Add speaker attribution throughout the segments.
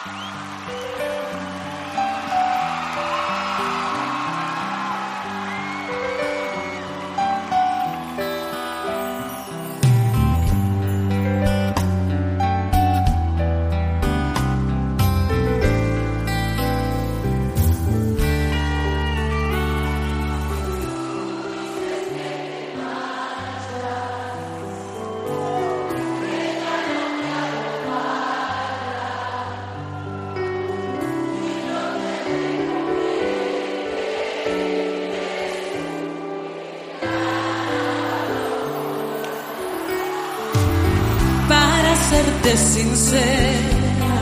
Speaker 1: Serte sincera,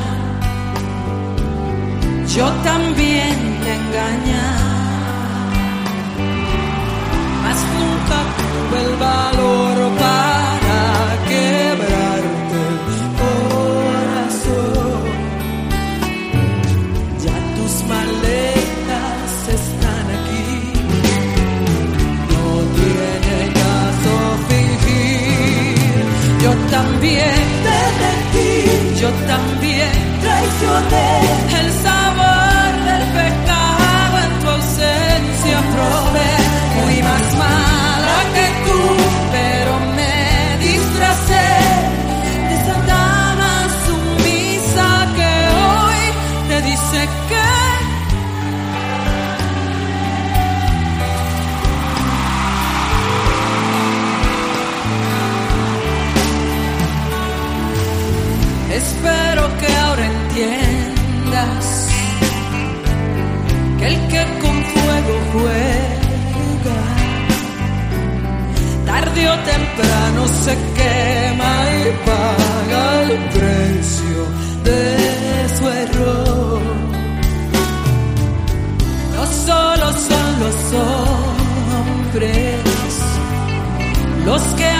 Speaker 1: yo también te engañaba, mas nunca tuve el valor para quebrarte el corazón. Ya tus maletas están aquí, no tiene caso fingir. Yo también yo también traicioné. El sabor del pecado en tu ausencia probé. Fui más mala que tú, pero me disfracé de esa dama sumisa que hoy te dice que espero que ahora entiendas que el que con fuego juega, tarde o temprano se quema y paga el precio de su error. No solo son los hombres los que